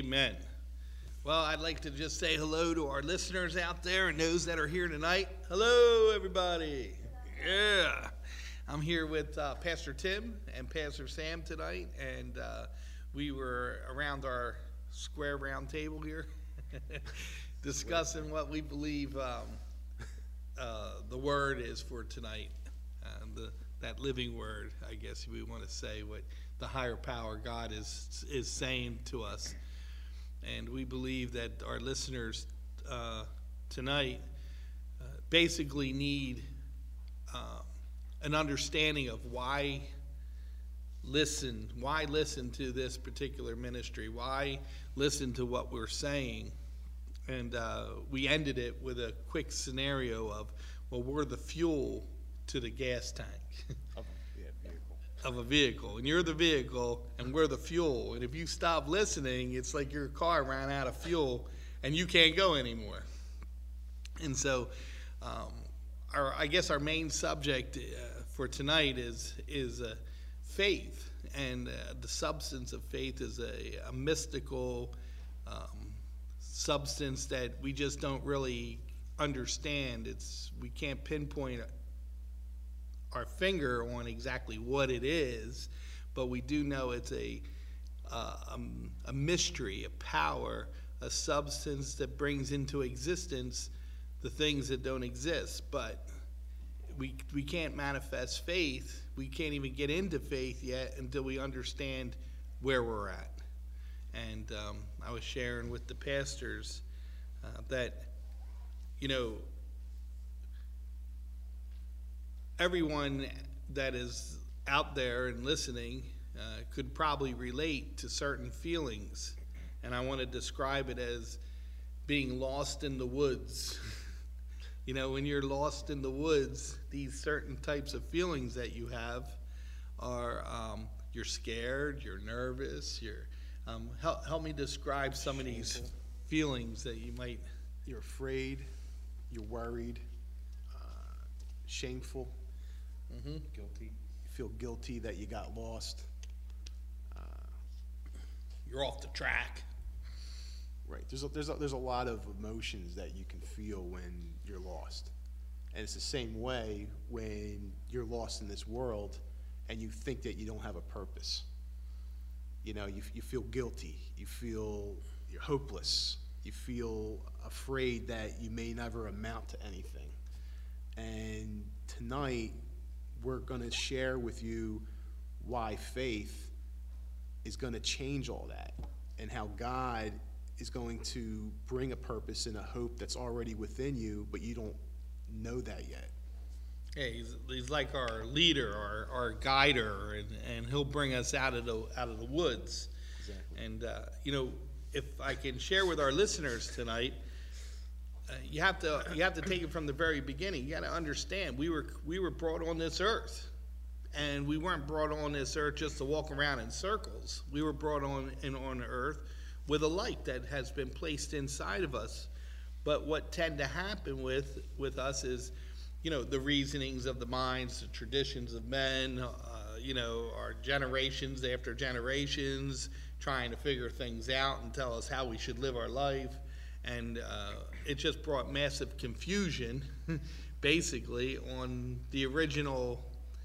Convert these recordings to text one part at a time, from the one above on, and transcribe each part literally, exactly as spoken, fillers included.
Amen. Well, I'd like to just say hello to our listeners out there and those that are here tonight. Hello, everybody. Yeah. I'm here with uh, Pastor Tim and Pastor Sam tonight, and uh, we were around our square round table here discussing what we believe um, uh, the word is for tonight. Uh, the, that living word, I guess we want to say, what the higher power God is is saying to us. And we believe that our listeners uh, tonight uh, basically need uh, an understanding of why listen, why listen to this particular ministry, why listen to what we're saying. And uh, we ended it with a quick scenario of, well, we're the fuel to the gas tank. Of a vehicle, and you're the vehicle and we're the fuel, and if you stop listening, it's like your car ran out of fuel and you can't go anymore. And so um, our I guess our main subject uh, for tonight is is uh, faith, and uh, the substance of faith is a, a mystical um, substance that we just don't really understand. It's we can't pinpoint our finger on exactly what it is, but we do know it's a, uh, um, a mystery, a power, a substance that brings into existence the things that don't exist. But we we can't manifest faith. We can't even get into faith yet until we understand where we're at. And um, I was sharing with the pastors uh, that, you know, everyone that is out there and listening uh, could probably relate to certain feelings, and I want to describe it as being lost in the woods. You know, when you're lost in the woods, these certain types of feelings that you have are um, you're scared, you're nervous, you're um, help, help me describe some Shameful. of these feelings that you might. You're afraid, you're worried, uh, shameful. Mm-hmm. Guilty. You feel guilty that you got lost. Uh, You're off the track. Right. There's a, there's a, there's a lot of emotions that you can feel when you're lost, and it's the same way when you're lost in this world, and you think that you don't have a purpose. You know, you you feel guilty. You feel you're hopeless. You feel afraid that you may never amount to anything. And tonight, we're going to share with you why faith is going to change all that, and how God is going to bring a purpose and a hope that's already within you, but you don't know that yet. Yeah, he's, he's like our leader, our, our guider, and, and he'll bring us out of the out of the woods. Exactly. And uh, you know, if I can share with our listeners tonight, Uh, you have to you have to take it from the very beginning. You got to understand we were we were brought on this earth, and we weren't brought on this earth just to walk around in circles. We were brought on in on earth with a light that has been placed inside of us. But what tend to happen with with us is, you know, the reasonings of the minds, the traditions of men, uh, you know, our generations after generations trying to figure things out and tell us how we should live our life. And uh, it just brought massive confusion, basically, on the original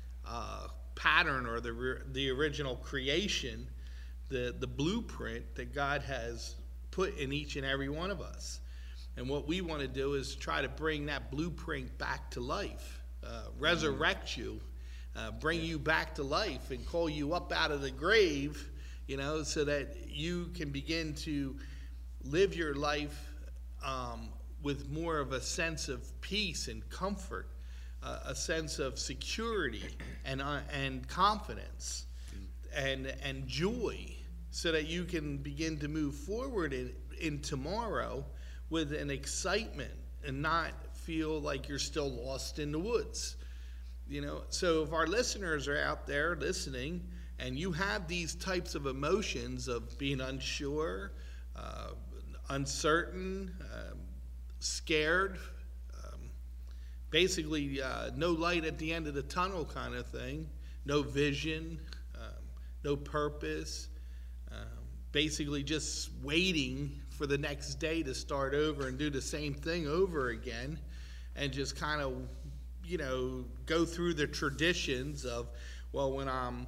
uh, pattern or the re- the original creation, the the blueprint that God has put in each and every one of us. And what we want to do is try to bring that blueprint back to life, uh, resurrect you, uh, bring you back to life, and call you up out of the grave, you know, so that you can begin to live your life um, with more of a sense of peace and comfort, uh, a sense of security and uh, and confidence and and joy, so that you can begin to move forward in, in tomorrow with an excitement and not feel like you're still lost in the woods. You know, so if our listeners are out there listening and you have these types of emotions of being unsure, uh, uncertain, um, scared, um, basically uh, no light at the end of the tunnel kind of thing, no vision, um, no purpose, um, basically just waiting for the next day to start over and do the same thing over again, and just kind of, you know, go through the traditions of, well, when I'm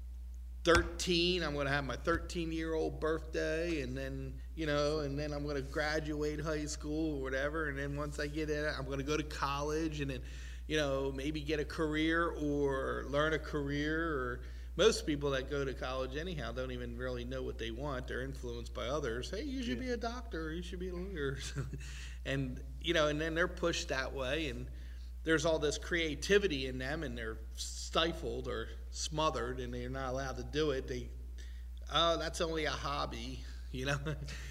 thirteen, I'm going to have my thirteen-year-old birthday, and then, you know, and then I'm going to graduate high school or whatever, and then once I get in, I'm going to go to college, and then, you know, maybe get a career or learn a career. Or most people that go to college anyhow don't even really know what they want. They're influenced by others. Hey, you should Yeah. be a doctor, or you should be a lawyer. And, you know, and then they're pushed that way, and there's all this creativity in them, and they're stifled or smothered, and they're not allowed to do it. They, oh, that's only a hobby, you know.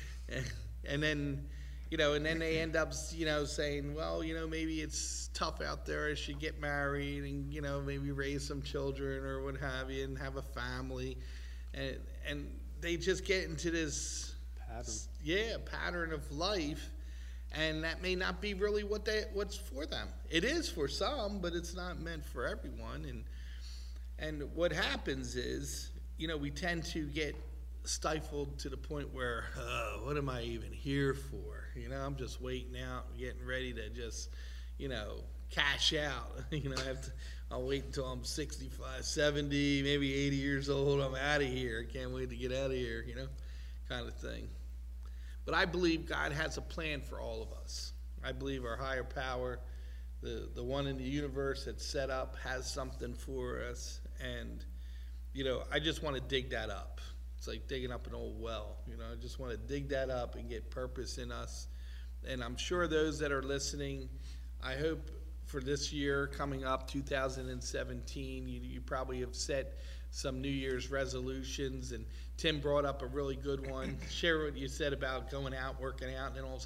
And then, you know, and then they end up, you know, saying, well, you know, maybe it's tough out there. I should get married and, you know, maybe raise some children or what have you, and have a family, and and they just get into this Pattern. yeah pattern of life. And that may not be really what they what's for them. It is for some, but it's not meant for everyone. And and what happens is, you know, we tend to get stifled to the point where, oh, what am I even here for? You know, I'm just waiting out, getting ready to just, you know, cash out. You know, I have to, I'll wait until I'm sixty-five, seventy, maybe eighty years old. I'm out of here. I can't wait to get out of here, you know, kind of thing. But I believe God has a plan for all of us. I believe our higher power, the, the one in the universe that's set up, has something for us. And, you know, I just want to dig that up. It's like digging up an old well. You know, I just want to dig that up and get purpose in us. And I'm sure those that are listening, I hope for this year coming up, two thousand seventeen, you, you probably have set some New Year's resolutions, and Tim brought up a really good one. Share what you said about going out, working out, and then all of a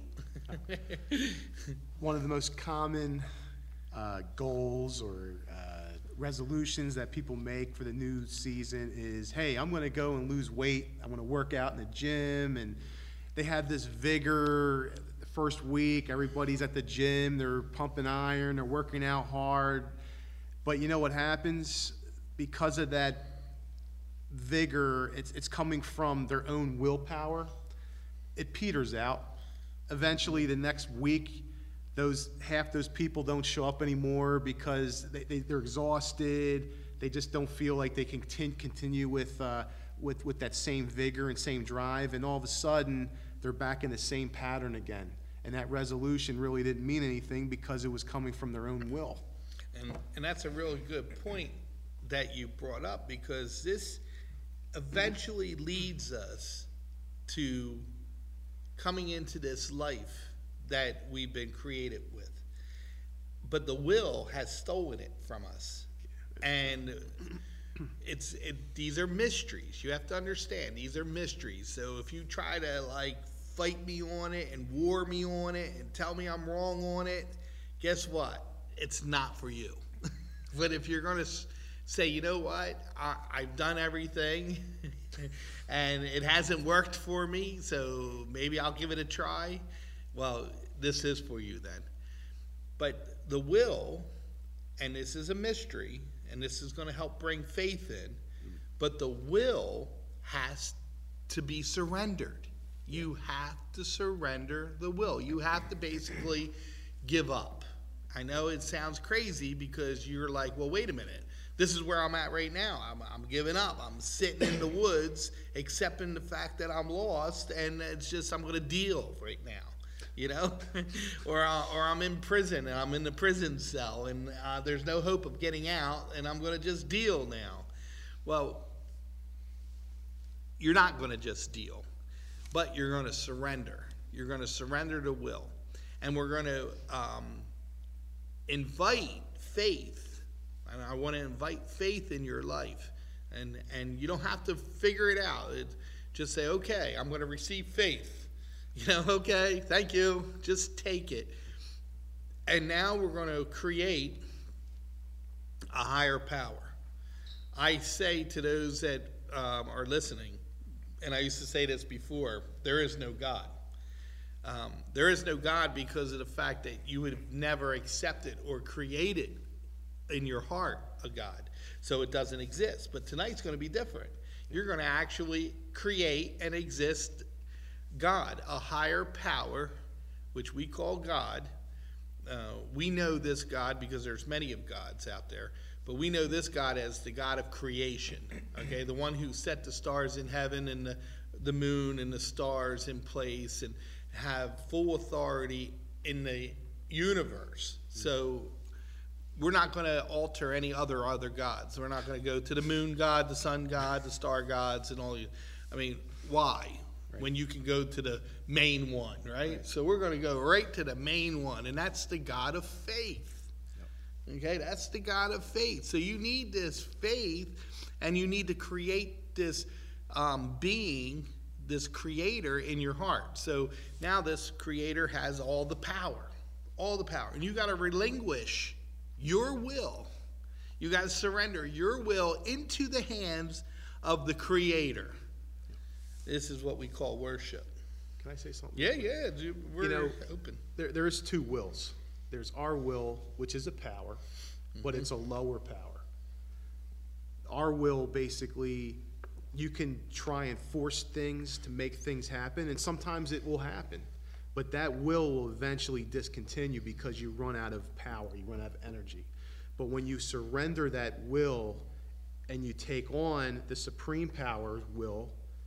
sudden, One of the most common uh, goals or uh, resolutions that people make for the new season is, hey, I'm going to go and lose weight. I'm going to work out in the gym. And they have this vigor. The first week, everybody's at the gym. They're pumping iron. They're working out hard. But you know what happens? Because of that vigor, it's, it's coming from their own willpower. It peters out. Eventually, the next week, those half those people don't show up anymore because they, they, they're exhausted. They just don't feel like they can continue, continue with, uh, with, with that same vigor and same drive. And all of a sudden, they're back in the same pattern again. And that resolution really didn't mean anything because it was coming from their own will. and, and that's a really good point that you brought up, because this eventually leads us to coming into this life that we've been created with. But the will has stolen it from us. And it's it, these are mysteries. You have to understand, these are mysteries. So if you try to like fight me on it and war me on it and tell me I'm wrong on it, guess what? It's not for you. But if you're going to say, you know what, I, I've done everything and it hasn't worked for me, so maybe I'll give it a try. Well, this is for you then. But the will, and this is a mystery, and this is going to help bring faith in, but the will has to be surrendered. You have to surrender the will. You have to basically give up. I know it sounds crazy because you're like, well, wait a minute. This is where I'm at right now. I'm, I'm giving up. I'm sitting in the woods, accepting the fact that I'm lost, and it's just I'm going to deal right now, you know? or uh, or I'm in prison, and I'm in the prison cell, and uh, there's no hope of getting out, and I'm going to just deal now. Well, you're not going to just deal, but you're going to surrender. You're going to surrender to will. And we're going to um, invite faith. And I want to invite faith in your life. And and you don't have to figure it out. It, just say, okay, I'm going to receive faith. You know, okay, thank you. Just take it. And now we're going to create a higher power. I say to those that um, are listening, and I used to say this before, there is no God. Um, there is no God because of the fact that you would have never accepted or created in your heart a God. So it doesn't exist. But tonight's going to be different. You're going to actually create and exist God, a higher power, which we call God. Uh, we know this God because there's many of gods out there, but we know this God as the God of creation, okay? The one who set the stars in heaven and the, the moon and the stars in place and have full authority in the universe. So we're not going to alter any other other gods. We're not going to go to the moon god, the sun god, the star gods, and all these. I mean, why? Right. When you can go to the main one, right? right? So we're going to go right to the main one, and that's the God of faith. Yep. Okay, that's the God of faith. So you need this faith, and you need to create this um, being, this creator in your heart. So now this creator has all the power, all the power, and you got to relinquish your will. You got to surrender your will into the hands of the creator. This is what we call worship. Can I say something? Yeah, yeah. We're you know, open. There, there is two wills. There's our will, which is a power, mm-hmm. but it's a lower power. Our will, basically, you can try and force things to make things happen, and sometimes it will happen. But that will will eventually discontinue because you run out of power, you run out of energy. But when you surrender that will and you take on the supreme power will,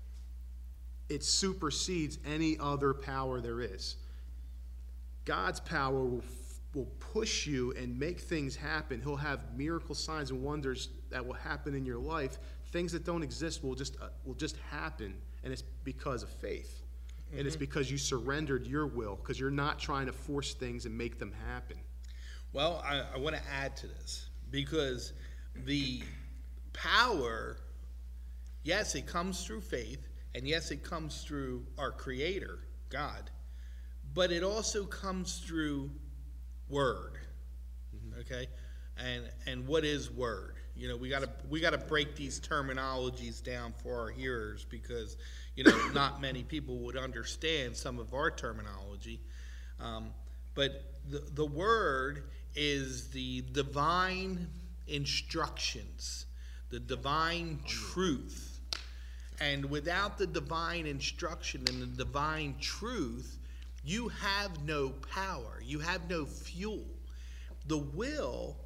it supersedes any other power there is. God's power will, will push you and make things happen. He'll have miracle signs and wonders that will happen in your life. Things that don't exist will just uh, will just happen, and it's because of faith. Mm-hmm. And it's because you surrendered your will, because you're not trying to force things and make them happen. Well, I, I want to add to this, because the power, yes, it comes through faith, and yes, it comes through our Creator, God, but it also comes through Word, mm-hmm. okay? And and what is Word? You know, we gotta we gotta break these terminologies down for our hearers, because you know not many people would understand some of our terminology. Um, but the the Word is the divine instructions, the divine truth. And without the divine instruction and the divine truth, you have no power. You have no fuel. The will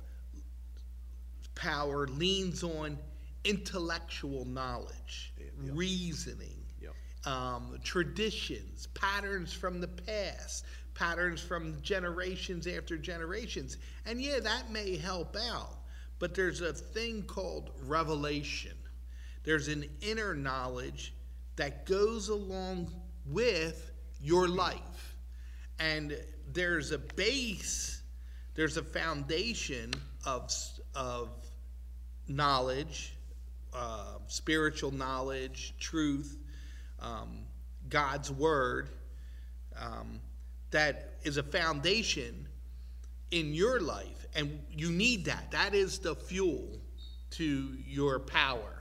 power leans on intellectual knowledge, yeah, yeah. reasoning, yeah. um, traditions, patterns from the past, patterns from generations after generations. And yeah, that may help out, but there's a thing called revelation. There's an inner knowledge that goes along with your life. And there's a base, there's a foundation of, of knowledge, uh, spiritual knowledge, truth, um, God's word, um, that is a foundation in your life. And you need that. That is the fuel to your power.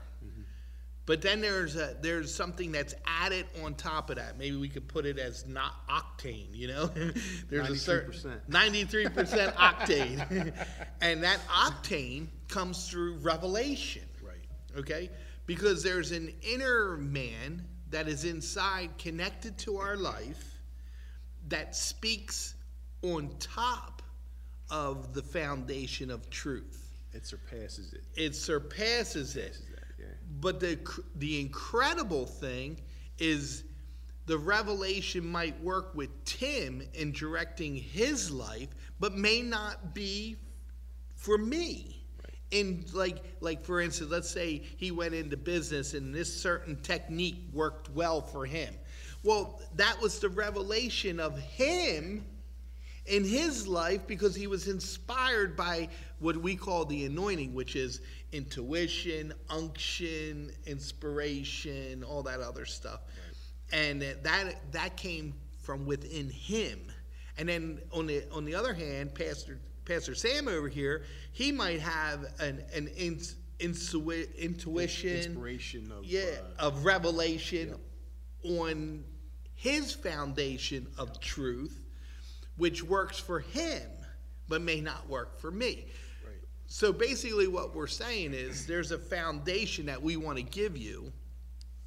But then there's a, there's something that's added on top of that. Maybe we could put it as not octane, you know? There's ninety-three percent. A certain ninety-three percent octane. And that octane comes through revelation. Right. Okay? Because there's an inner man that is inside, connected to our life, that speaks on top of the foundation of truth. It surpasses it. It surpasses it. But the the incredible thing is the revelation might work with Tim in directing his life, but may not be for me. Right. In like like for instance, let's say he went into business and this certain technique worked well for him. Well, that was the revelation of him in his life, because he was inspired by what we call the anointing, which is intuition, unction, inspiration, all that other stuff. Right. And that that came from within him. And then on the on the other hand, Pastor Pastor Sam over here, he might have an an in, insui, intuition, inspiration of yeah uh, of revelation yeah. on his foundation of yeah. truth, which works for him, but may not work for me. Right. So basically what we're saying is there's a foundation that we want to give you,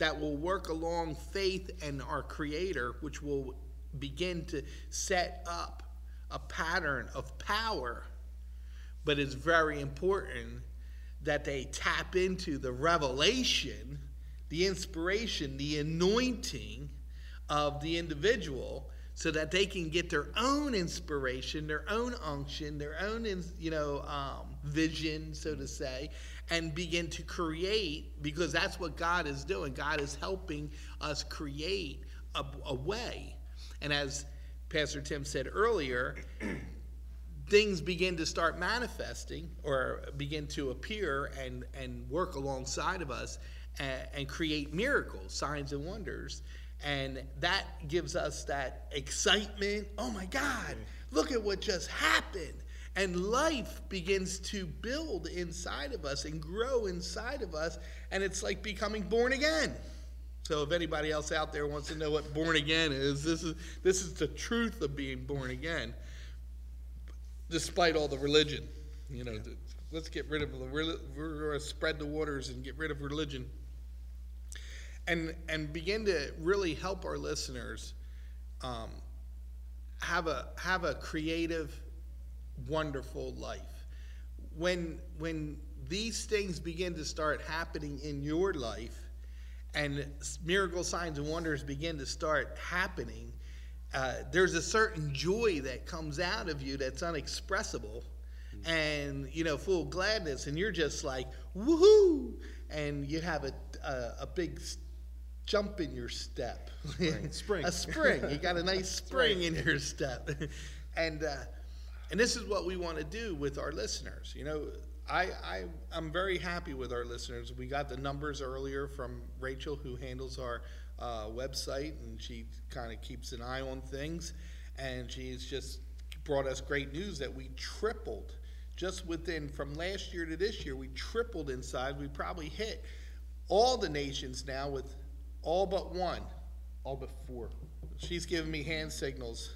that will work along faith and our Creator, which will begin to set up a pattern of power. But it's very important that they tap into the revelation, the inspiration, the anointing of the individual, so that they can get their own inspiration, their own unction, their own, you know, um, vision, so to say, and begin to create, because that's what God is doing. God is helping us create a, a way. And as Pastor Tim said earlier, things begin to start manifesting or begin to appear and, and work alongside of us and, and create miracles, signs and wonders. And that gives us that excitement. Oh my God, look at what just happened. And life begins to build inside of us and grow inside of us. And it's like becoming born again. So if anybody else out there wants to know what born again is, this is this is the truth of being born again. Despite all the religion, you know, let's get rid of the, we're going to spread the waters and get rid of religion. And and begin to really help our listeners um, have a have a creative, wonderful life. When when these things begin to start happening in your life, and miracle signs and wonders begin to start happening, uh, there's a certain joy that comes out of you that's unexpressible, and you know, full of gladness, and you're just like woohoo, and you have a a, a big jump in your step. Spring. Spring. A spring. You got a nice spring in your step. And uh, and this is what we want to do with our listeners. You know, I, I, I'm very happy with our listeners. We got the numbers earlier from Rachel, who handles our uh, website, and she kind of keeps an eye on things. And she's just brought us great news that we tripled just within, from last year to this year, we tripled in size. We probably hit all the nations now with all but one. All but four. She's giving me hand signals.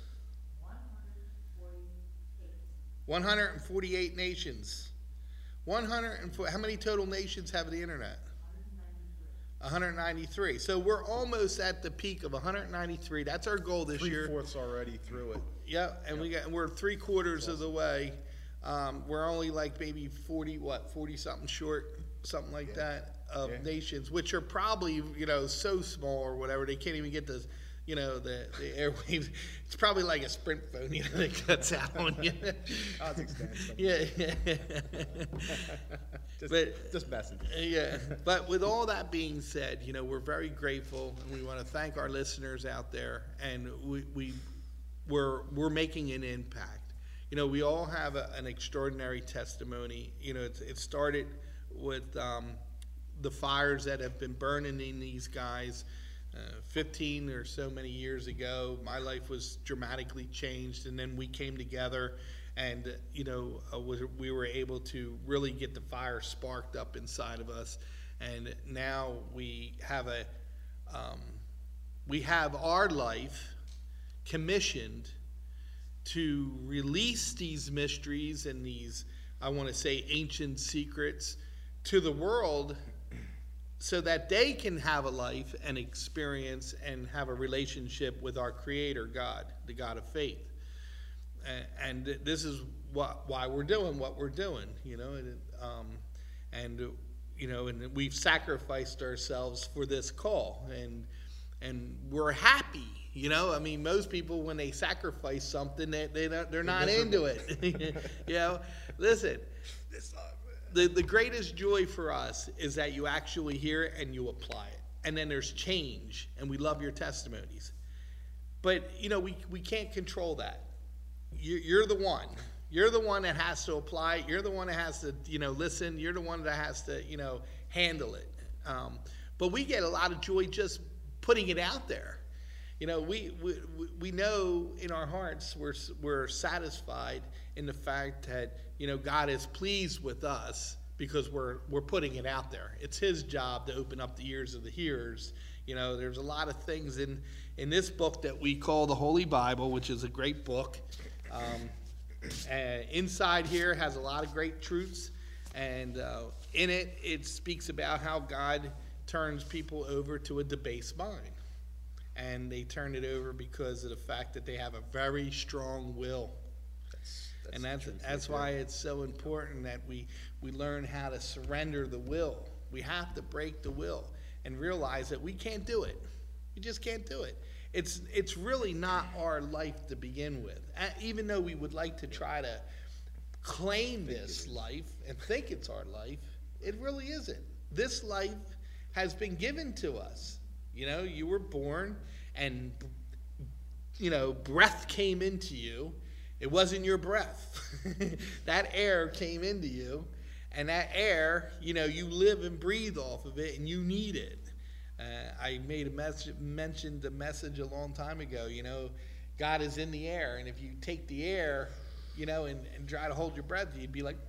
one hundred forty-eight nations. one hundred four, how many total nations have the internet? one hundred ninety-three. So we're almost at the peak of one hundred ninety-three. That's our goal this Three year. fourths already through it. Yeah, and Yep. we got we're three quarters of the way. Um, we're only like maybe forty, what, forty something short, something like Yeah. that, of Yeah. nations, which are probably, you know, so small or whatever, they can't even get the, you know, the, the airwaves. It's probably like a Sprint phone, you know, that cuts out on you. I'll just extend some. Yeah, yeah. Just, But- just messing. Yeah, but with all that being said, you know, we're very grateful, and we want to thank our listeners out there, and we, we we're we're making an impact. You know, we all have a, an extraordinary testimony. You know, it's, it started with um, the fires that have been burning in these guys uh, fifteen or so many years ago. My life was dramatically changed, and then we came together. And, you know, uh, we were able to really get the fire sparked up inside of us. And now we have a, um, we have our life commissioned to release these mysteries and these, I want to say, ancient secrets to the world, so that they can have a life and experience and have a relationship with our Creator God, the God of faith. And this is what, why we're doing what we're doing, you know, and, um, and you know, and we've sacrificed ourselves for this call, and and we're happy, you know. I mean, most people, when they sacrifice something, they they don't, they're not into it. You know, listen, the the greatest joy for us is that you actually hear it and you apply it, and then there's change, and we love your testimonies. But you know, we we can't control that. You're the one. You're the one that has to apply it. You're the one that has to, you know, listen. You're the one that has to, you know, handle it. Um, but we get a lot of joy just putting it out there. You know, we we, we know in our hearts we're we're satisfied in the fact that, you know, God is pleased with us because we're we're putting it out there. It's His job to open up the ears of the hearers. You know, there's a lot of things in in this book that we call the Holy Bible, which is a great book. Um, and inside here has a lot of great truths, and uh, in it, it speaks about how God turns people over to a debased mind. And they turn it over because of the fact that they have a very strong will. That's, that's And that's, the truth that's right why there. it's so important that we, we learn how to surrender the will. We have to break the will and realize that we can't do it. We just can't do it. It's, it's really not our life to begin with. Uh, Even though we would like to try to claim this life and think it's our life, it really isn't. This life has been given to us. You know, you were born and, you know, breath came into you. It wasn't your breath. That air came into you, and that air, you know, you live and breathe off of it, and you need it. Uh, I made a message, mentioned a message a long time ago, you know, God is in the air, and if you take the air, you know, and, and try to hold your breath, you'd be like,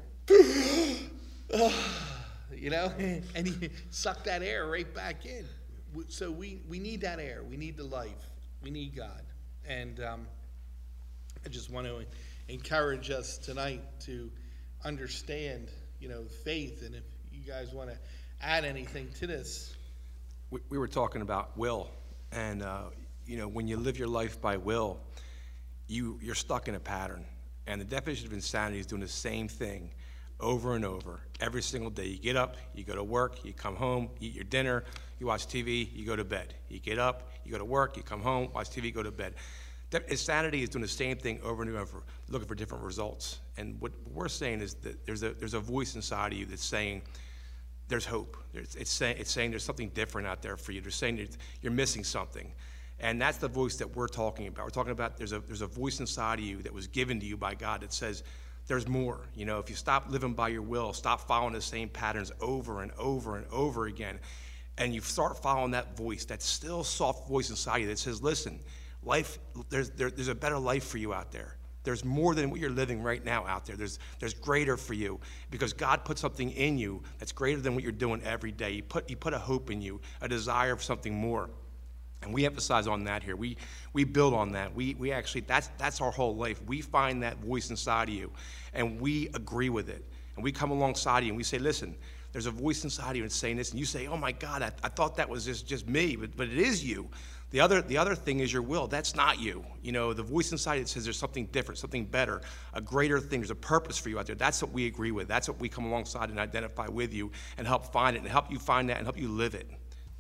you know, and you suck that air right back in. So we, we need that air. We need the life. We need God. And um, I just want to encourage us tonight to understand, you know, faith. And if you guys want to add anything to this. We, we were talking about will. And, uh, you know, when you live your life by will, you, you're stuck in a pattern. And the definition of insanity is doing the same thing over and over, every single day. You get up, you go to work, you come home, you eat your dinner, you watch T V, you go to bed. You get up, you go to work, you come home, watch T V, go to bed. That insanity is doing the same thing over and over, looking for different results. And what we're saying is that there's a, there's a voice inside of you that's saying, there's hope. There's, it's, say, it's saying there's something different out there for you. They're saying you're missing something. And that's the voice that we're talking about. We're talking about there's a, there's a voice inside of you that was given to you by God that says, there's more. You know, if you stop living by your will, stop following the same patterns over and over and over again, and you start following that voice, that still soft voice inside you that says, listen, life, there's, there, there's a better life for you out there. There's more than what you're living right now out there. There's, there's greater for you because God put something in you that's greater than what you're doing every day. He put, he put a hope in you, a desire for something more. And we emphasize on that here. We we build on that. We we actually, that's that's our whole life. We find that voice inside of you, and we agree with it. And we come alongside you, and we say, listen, there's a voice inside of you that's saying this, and you say, oh my God, I, I thought that was just, just me, but, but it is you. The other the other thing is your will. That's not you. You know, the voice inside you that says there's something different, something better, a greater thing. There's a purpose for you out there. That's what we agree with. That's what we come alongside and identify with you and help find it and help you find that and help you live it.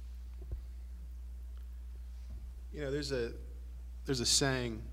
You know, there's a there's a saying,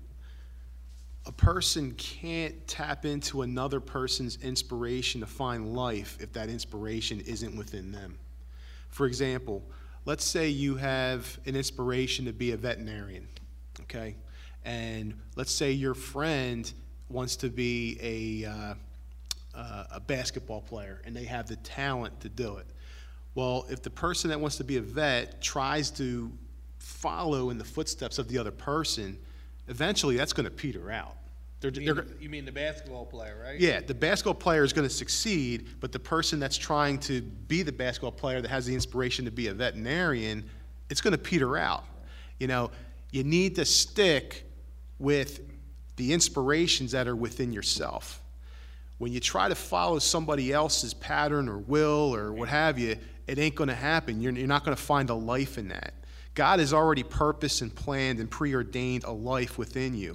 a person can't tap into another person's inspiration to find life if that inspiration isn't within them. For example, let's say you have an inspiration to be a veterinarian, okay? And let's say your friend wants to be a, uh, uh, a basketball player and they have the talent to do it. Well, if the person that wants to be a vet tries to follow in the footsteps of the other person, eventually that's going to peter out. They're, You mean, they're, you mean the basketball player, right? yeah, the basketball player is going to succeed, but the person that's trying to be the basketball player that has the inspiration to be a veterinarian, it's going to peter out. You know, you need to stick with the inspirations that are within yourself. When you try to follow somebody else's pattern or will or what have you, it ain't going to happen. You're, you're not going to find a life in that. God has already purposed and planned and preordained a life within you.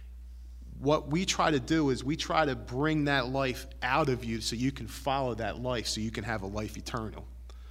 What we try to do is we try to bring that life out of you so you can follow that life, so you can have a life eternal.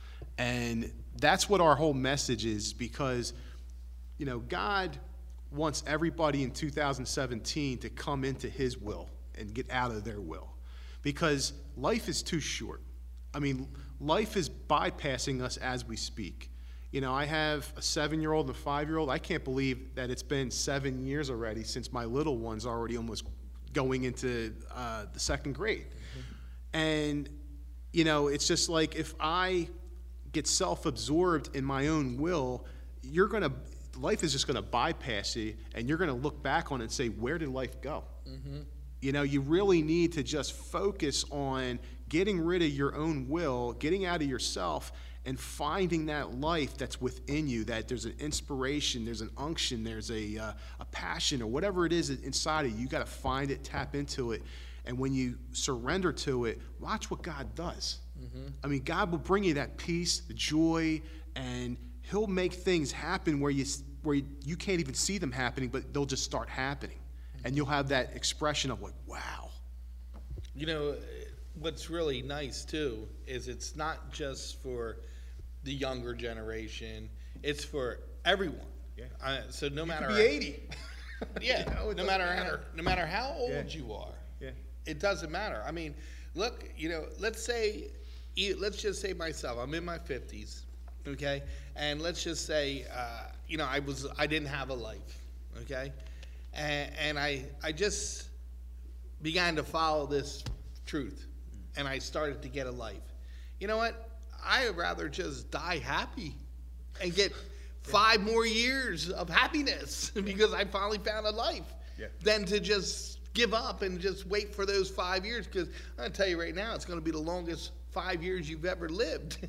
And that's what our whole message is, because, you know, God wants everybody in two thousand seventeen to come into his will and get out of their will, because life is too short. I mean, life is bypassing us as we speak. You know, I have a seven-year-old and a five-year-old. I can't believe that it's been seven years already since my little one's already almost going into uh, the second grade. Mm-hmm. And, you know, it's just like if I get self-absorbed in my own will, you're going to, life is just going to bypass you, and you're going to look back on it and say, where did life go? Mm-hmm. You know, you really need to just focus on getting rid of your own will, getting out of yourself, and finding that life that's within you, that there's an inspiration, there's an unction, there's a, uh, a passion, or whatever it is inside of you. You got to find it, tap into it, and when you surrender to it, watch what God does. I mean, God will bring you that peace, the joy, and he'll make things happen where you, where you, you can't even see them happening, but they'll just start happening. And you'll have that expression of like, wow. You know, what's really nice too is it's not just for the younger generation; it's for everyone. Yeah. Uh, so no matter Could be eighty. yeah, You know, it no doesn't matter matter. how, no matter how old Yeah. you are, Yeah. it doesn't matter. I mean, look, you know, let's say, e- let's just say myself, I'm in my fifties, okay, and let's just say, uh, you know, I was, I didn't have a life, okay, and, and I, I just began to follow this truth, and I started to get a life. You know what? I'd rather just die happy and get five more years of happiness because I finally found a life Yeah. than to just give up and just wait for those five years. Because I'm going to tell you right now, it's going to be the longest five years you've ever lived.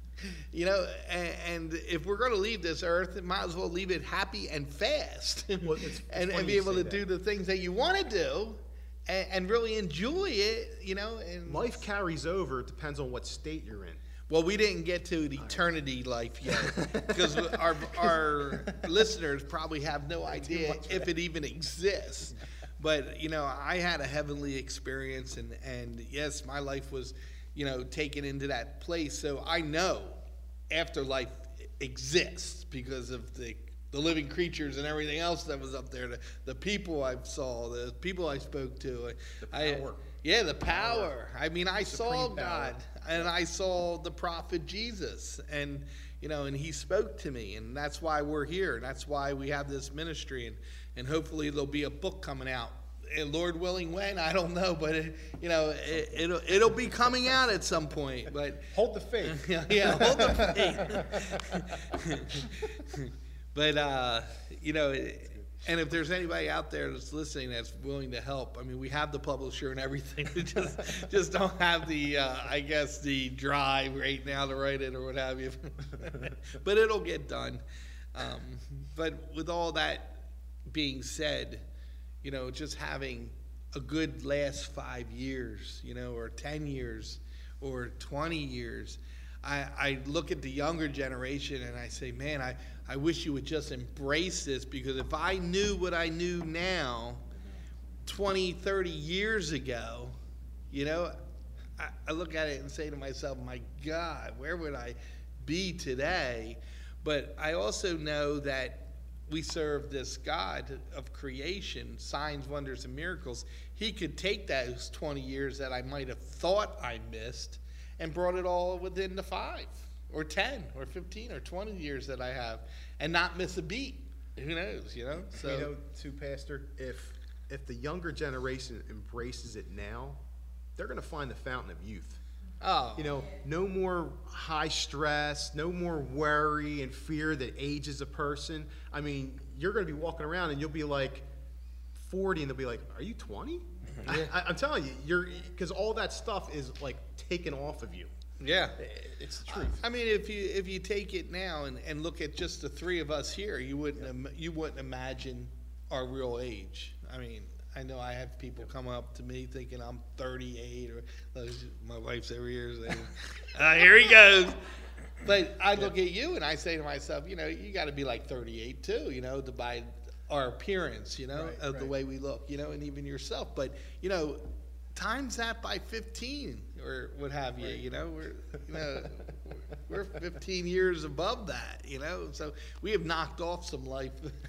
You know, and, and if we're going to leave this earth, might as well leave it happy and fast, Well, it's- it's and, funny and be you able say to that. do the things that you want to do, and, and really enjoy it. You know, and Life carries over. It depends on what state you're in. well, we didn't get to the eternity life yet because our our listeners probably have no idea if it even exists. But you know, I had a heavenly experience, and and yes, my life was, you know, taken into that place. So I know afterlife exists because of the the living creatures and everything else that was up there, the, the people I saw, the people I spoke to. The I, power. yeah, the power. I mean, I saw Supreme power. God, and I saw the prophet Jesus, and you know, and he spoke to me, and that's why we're here, and that's why we have this ministry, and and hopefully there'll be a book coming out. And Lord willing, when I don't know, but it, you know, it, it'll it'll be coming out at some point. But Hold the faith. yeah, yeah, hold the faith. But uh, you know, and if there's anybody out there that's listening that's willing to help, I mean, we have the publisher and everything. We just just don't have the, uh, I guess, the drive right now to write it or what have you. But it'll get done. Um, but with all that being said, you know, just having a good last five years, you know, or ten years, or twenty years. I, I look at the younger generation and I say, man, I, I wish you would just embrace this, because if I knew what I knew now twenty, thirty years ago, you know, I, I look at it and say to myself, my God, where would I be today? But I also know that we serve this God of creation, signs, wonders, and miracles. He could take those twenty years that I might have thought I missed and brought it all within the five or ten or fifteen or twenty years that I have and not miss a beat. Who knows, you know? So, You know, too, Pastor, if if the younger generation embraces it now, they're going to find the fountain of youth. oh, You know, no more high stress, no more worry and fear that ages a person. I mean, you're going to be walking around and you'll be like forty, and they'll be like, "Are you twenty?" I, I, I'm telling you, you're because all that stuff is like taken off of you. yeah. It's the truth. I mean, if you if you take it now and, and look at just the three of us here, you wouldn't im- you wouldn't imagine our real age. I mean, I know I have people come up to me thinking I'm thirty-eight, or those- my wife's every year saying, uh, "Here he goes." But I look at you and I say to myself, you know, you got to be like thirty-eight too, you know, to by our appearance, you know, Right, of the right. way we look, you know, and even yourself. But you know, times that by fifteen or what have you, you know, we're you know we're fifteen years above that, you know, so we have knocked off some life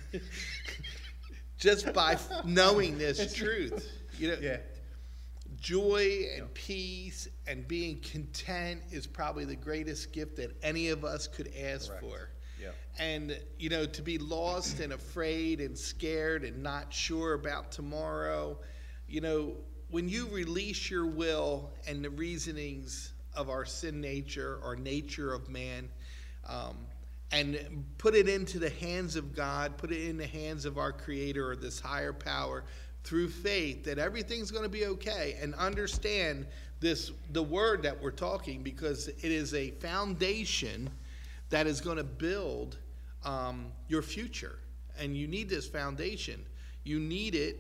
just by f- knowing this truth, you know. Yeah. Joy and peace and being content is probably the greatest gift that any of us could ask Correct. for. Yeah. And, you know, to be lost and afraid and scared and not sure about tomorrow, you know, when you release your will and the reasonings of our sin nature or nature of man, um, and put it into the hands of God, put it in the hands of our Creator or this higher power through faith, that everything's going to be okay, and understand this, the word that we're talking, because it is a foundation that is going to build um, your future. And you need this foundation. You need it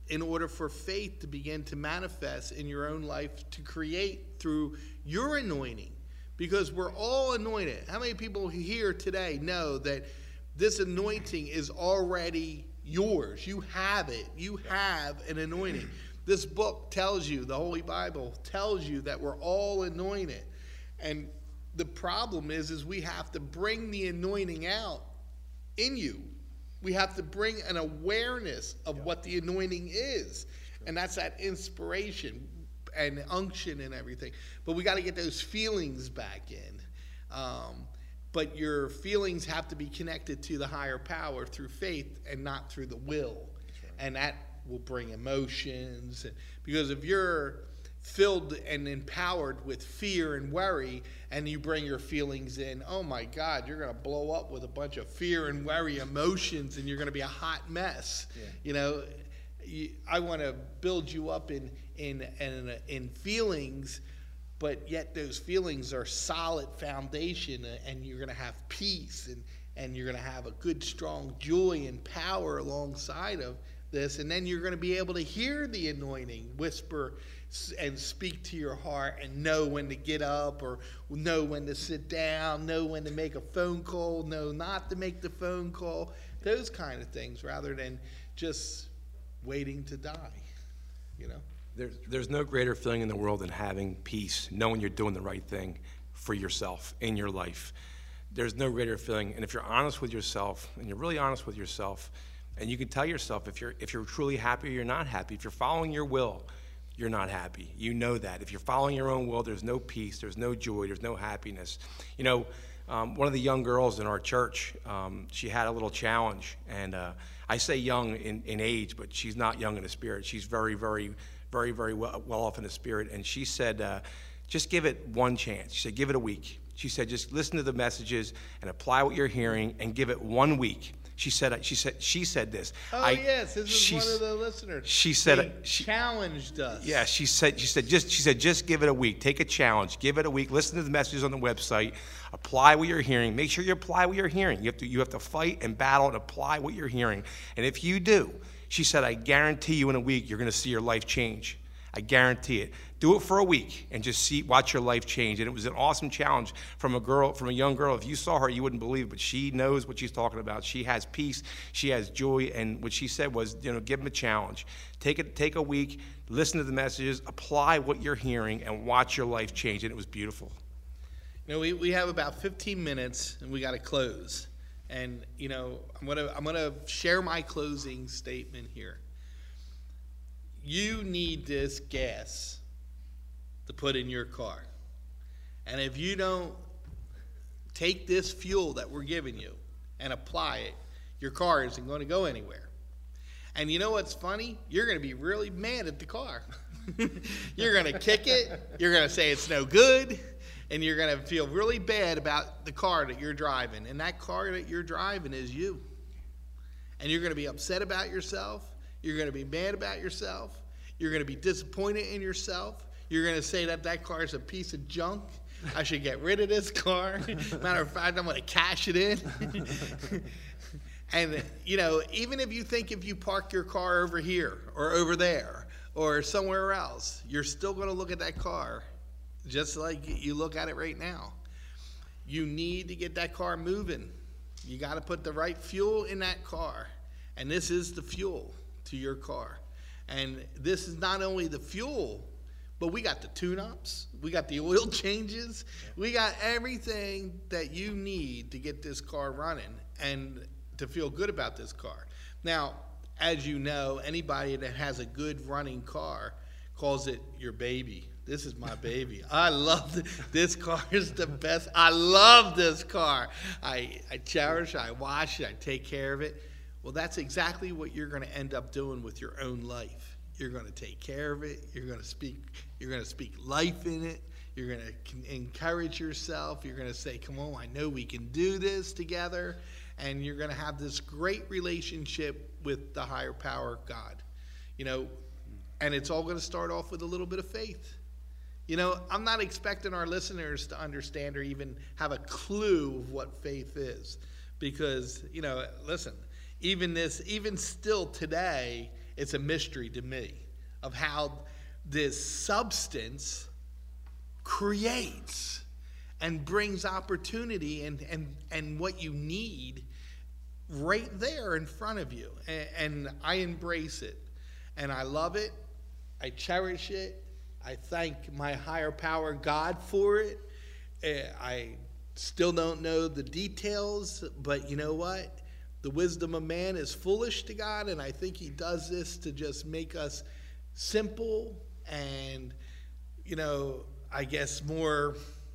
in order for faith to begin to manifest in your own life, to create through your anointing. Because we're all anointed. How many people here today know that this anointing is already yours? You have it. You have an anointing. This book tells you, the Holy Bible tells you that we're all anointed. And the problem is, is we have to bring the anointing out in you. We have to bring an awareness of what the anointing is. And that's that inspiration and unction and everything. But we got to get those feelings back in. Um, but your feelings have to be connected to the higher power through faith and not through the will. Right. And that will bring emotions. And, because if you're filled and empowered with fear and worry, and you bring your feelings in, oh my God, you're going to blow up with a bunch of fear and worry emotions, and you're going to be a hot mess. Yeah. You know, you, I want to build you up in in in in feelings, but yet those feelings are solid foundation, and you're going to have peace, and and you're going to have a good, strong joy and power alongside of this, and then you're going to be able to hear the anointing whisper and speak to your heart, and know when to get up, or know when to sit down, know when to make a phone call, know not to make the phone call, those kind of things, rather than just waiting to die, you know? There's, there's no greater feeling in the world than having peace, knowing you're doing the right thing for yourself in your life. There's no greater feeling, and if you're honest with yourself, and you're really honest with yourself, and you can tell yourself if you're, if you're truly happy or you're not happy, if you're following your will, you're not happy. You know that. If you're following your own will, there's no peace, there's no joy, there's no happiness. You know, um, one of the young girls in our church, um, she had a little challenge, and uh, I say young in, in age, but she's not young in the spirit. She's very, very, very, very well, well off in the spirit, and she said, uh, just give it one chance. She said, give it a week. She said, just listen to the messages and apply what you're hearing, and give it one week. She said, she said, she said this. Oh, I, yes, this is one of the listeners. She said, they she challenged us. Yeah, she said, she said, just, she said, just give it a week. Take a challenge. Give it a week. Listen to the messages on the website. Apply what you're hearing. Make sure you apply what you're hearing. You have to, you have to fight and battle and apply what you're hearing. And if you do, she said, I guarantee you in a week you're going to see your life change. I guarantee it. Do it for a week and just see, watch your life change. And it was an awesome challenge from a girl, from a young girl. If you saw her, you wouldn't believe it, but she knows what she's talking about. She has peace, she has joy, and what she said was, you know, give them a challenge. Take it, take a week, listen to the messages, apply what you're hearing, and watch your life change. And it was beautiful. You know, we, we have about fifteen minutes, and we got to close. And you know, I'm gonna I'm gonna share my closing statement here. You need this gas to put in your car. And if you don't take this fuel that we're giving you and apply it, your car isn't going to go anywhere. And you know what's funny? You're going to be really mad at the car. You're going to kick it. You're going to say it's no good. And you're going to feel really bad about the car that you're driving. And that car that you're driving is you. And you're going to be upset about yourself. You're going to be mad about yourself. You're going to be disappointed in yourself. You're going to say that that car is a piece of junk. I should get rid of this car. Matter of fact, I'm going to cash it in. And, you know, even if you think if you park your car over here or over there or somewhere else, you're still going to look at that car just like you look at it right now. You need to get that car moving. You got to put the right fuel in that car. And this is the fuel to your car. And this is not only the fuel, but we got the tune-ups, we got the oil changes, we got everything that you need to get this car running and to feel good about this car. Now, as you know, anybody that has a good running car calls it your baby. This is my baby. I love this. This car is the best. I love this car. I, I cherish it, I wash it, I take care of it. Well, that's exactly what you're going to end up doing with your own life. You're going to take care of it. You're going to speak. You're going to speak life in it. You're going to encourage yourself. You're going to say, "Come on, I know we can do this together." And you're going to have this great relationship with the higher power, God. You know, and it's all going to start off with a little bit of faith. You know, I'm not expecting our listeners to understand or even have a clue of what faith is, because, you know, listen. Even this, even still today, it's a mystery to me of how this substance creates and brings opportunity and, and, and what you need right there in front of you. And, and I embrace it. And I love it. I cherish it. I thank my higher power, God, for it. Uh, I still don't know the details, but you know what? The wisdom of man is foolish to God, and I think he does this to just make us simple and, you know, I guess more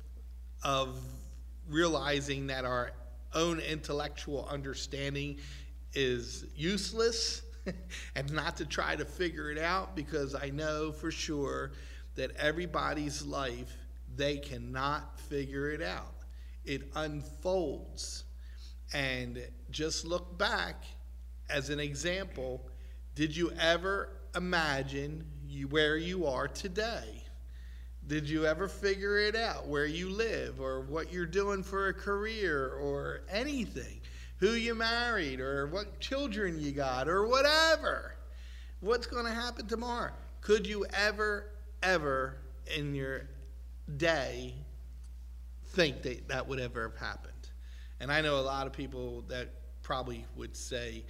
of realizing that our own intellectual understanding is useless and not to try to figure it out, because I know for sure that everybody's life, they cannot figure it out. It unfolds. And just look back as an example. Did you ever imagine you, where you are today? Did you ever figure it out, where you live or what you're doing for a career or anything? Who you married or what children you got or whatever? What's going to happen tomorrow? Could you ever, ever in your day think that that would ever have happened? And I know a lot of people that probably would say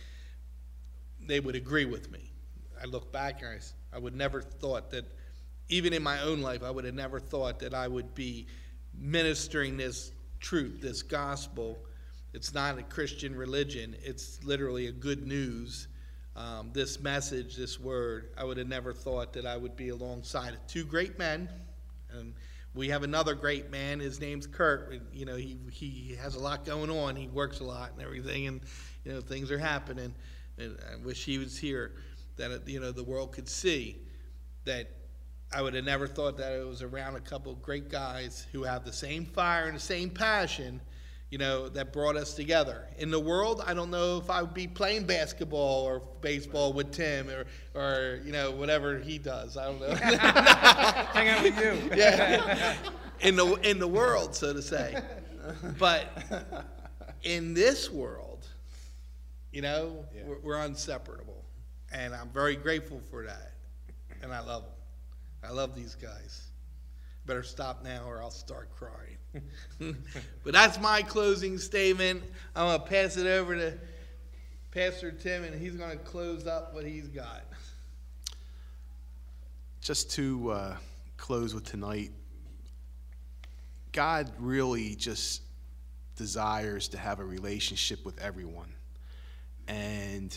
they would agree with me. I look back and I, I would never thought that, even in my own life, I would have never thought that I would be ministering this truth, this gospel. It's not a Christian religion. It's literally a good news. Um, this message, this word, I would have never thought that I would be alongside of two great men. And we have another great man. His name's Kurt. You know, he he has a lot going on. He works a lot and everything, and you know, things are happening. And I wish he was here, that you know the world could see that. I would have never thought that it was around a couple of great guys who have the same fire and the same passion, you know, that brought us together. In the world, I don't know if I would be playing basketball or baseball with Tim or, or you know, whatever he does. I don't know. Hang out with you. Yeah. In the, in the world, so to say. But in this world, you know, Yeah. we're, we're inseparable. And I'm very grateful for that. And I love them. I love these guys. Better stop now or I'll start crying. But that's my closing statement. I'm going to pass it over to Pastor Tim, and he's going to close up what he's got. Just to uh, close with tonight, God really just desires to have a relationship with everyone. And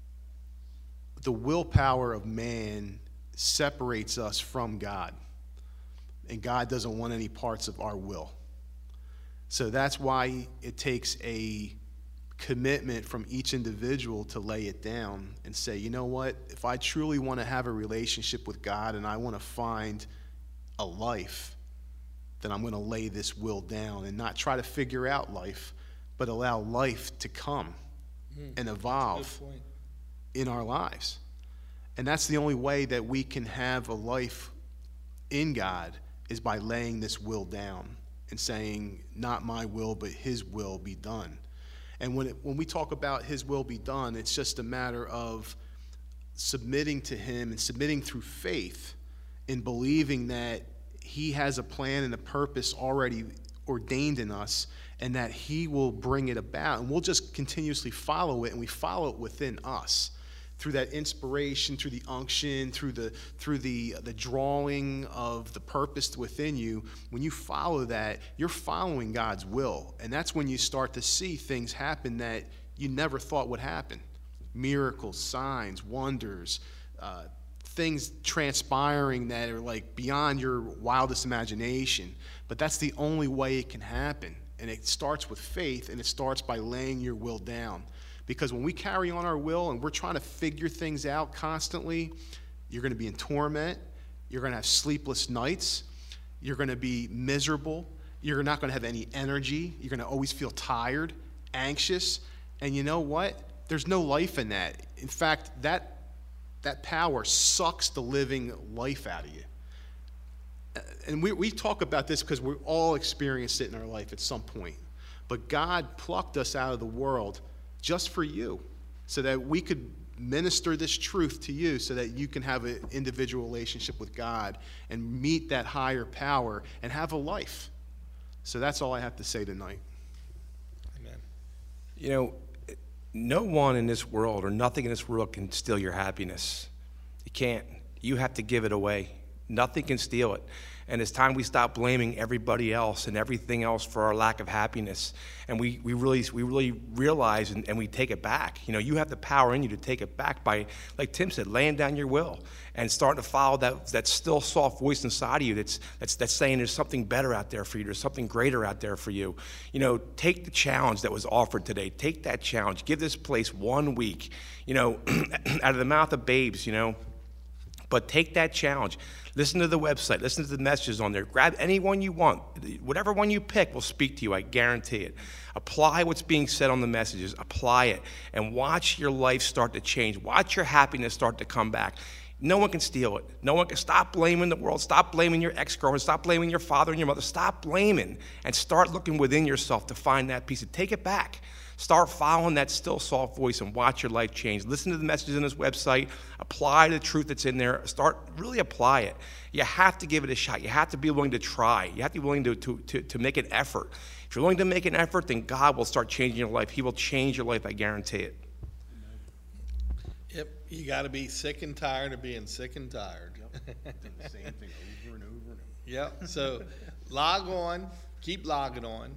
the willpower of man separates us from God. And God doesn't want any parts of our will. So that's why it takes a commitment from each individual to lay it down and say, you know what, if I truly want to have a relationship with God and I want to find a life, then I'm going to lay this will down and not try to figure out life, but allow life to come mm, and evolve in our lives. And that's the only way that we can have a life in God, is by laying this will down and saying, not my will, but his will be done. And when, it, when we talk about his will be done, it's just a matter of submitting to him and submitting through faith in believing that he has a plan and a purpose already ordained in us, and that he will bring it about. And we'll just continuously follow it, and we follow it within us, through that inspiration, through the unction, through the through the the drawing of the purpose within you. When you follow that, you're following God's will. And that's when you start to see things happen that you never thought would happen. Miracles, signs, wonders, uh, things transpiring that are like beyond your wildest imagination. But that's the only way it can happen. And it starts with faith, and it starts by laying your will down. Because when we carry on our will and we're trying to figure things out constantly, you're going to be in torment, you're going to have sleepless nights, you're going to be miserable, you're not going to have any energy, you're going to always feel tired, anxious, and you know what? There's no life in that. In fact, that, that power sucks the living life out of you. And we, we talk about this because we've all experienced it in our life at some point. But God plucked us out of the world just for you, so that we could minister this truth to you so that you can have an individual relationship with God and meet that higher power and have a life. So that's all I have to say tonight. Amen. You know, no one in this world or nothing in this world can steal your happiness. You can't. You have to give it away. Nothing can steal it. And it's time we stop blaming everybody else and everything else for our lack of happiness. And we, we really we really realize and, and we take it back. You know, you have the power in you to take it back by, like Tim said, laying down your will and starting to follow that, that still soft voice inside of you that's, that's, that's saying there's something better out there for you. There's something greater out there for you. You know, take the challenge that was offered today. Take that challenge. Give this place one week, you know, out of the mouth of babes, you know. But take that challenge. Listen to the website. Listen to the messages on there. Grab any one you want. Whatever one you pick will speak to you, I guarantee it. Apply what's being said on the messages. Apply it. And watch your life start to change. Watch your happiness start to come back. No one can steal it. No one can. Stop blaming the world. Stop blaming your ex-girlfriend. Stop blaming your father and your mother. Stop blaming and start looking within yourself to find that piece. Take it back. Start following that still soft voice and watch your life change. Listen to the messages in this website. Apply the truth that's in there. Start, really apply it. You have to give it a shot. You have to be willing to try. You have to be willing to, to, to, to make an effort. If you're willing to make an effort, then God will start changing your life. He will change your life, I guarantee it. Yep, you got to be sick and tired of being sick and tired. Yep. The same thing over and over and over. Yep, so log on, keep logging on.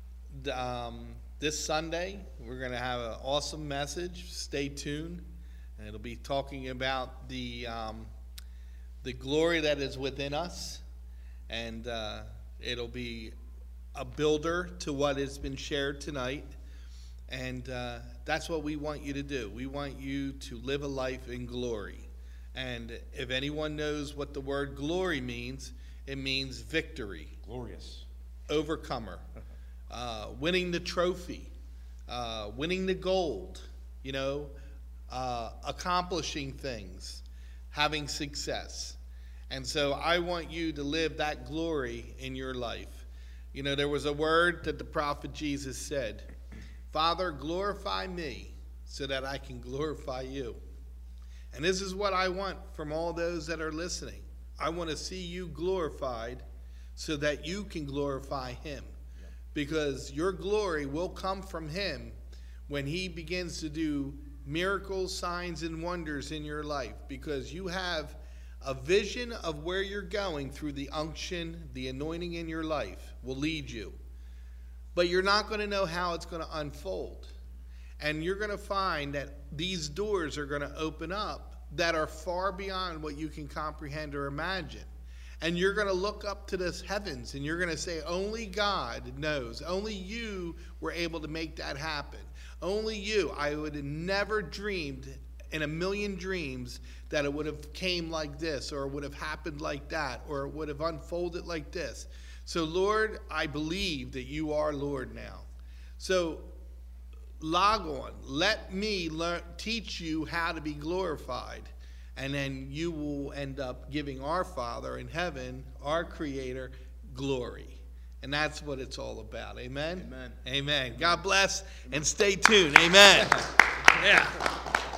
Um, this Sunday, we're going to have an awesome message. Stay tuned. And it'll be talking about the, um, the glory that is within us. And uh, it'll be a builder to what has been shared tonight. And uh, that's what we want you to do. We want you to live a life in glory. And if anyone knows what the word glory means, it means victory. Glorious. Overcomer. Uh, winning the trophy. Uh, winning the gold. You know, uh, accomplishing things. Having success. And so I want you to live that glory in your life. You know, there was a word that the prophet Jesus said. Father, glorify me so that I can glorify you. And this is what I want from all those that are listening. I want to see you glorified so that you can glorify him. Yep. Because your glory will come from him when he begins to do miracles, signs, and wonders in your life. Because you have a vision of where you're going through the unction, the anointing in your life will lead you. But you're not going to know how it's going to unfold. And you're going to find that these doors are going to open up that are far beyond what you can comprehend or imagine. And you're going to look up to the heavens and you're going to say, only God knows. Only you were able to make that happen. Only you. I would have never dreamed in a million dreams that it would have came like this, or it would have happened like that, or it would have unfolded like this. So, Lord, I believe that you are Lord now. So, log on. Let me learn, teach you how to be glorified. And then you will end up giving our Father in heaven, our Creator, glory. And that's what it's all about. Amen? Amen. Amen. God bless and stay tuned. Amen. Yeah.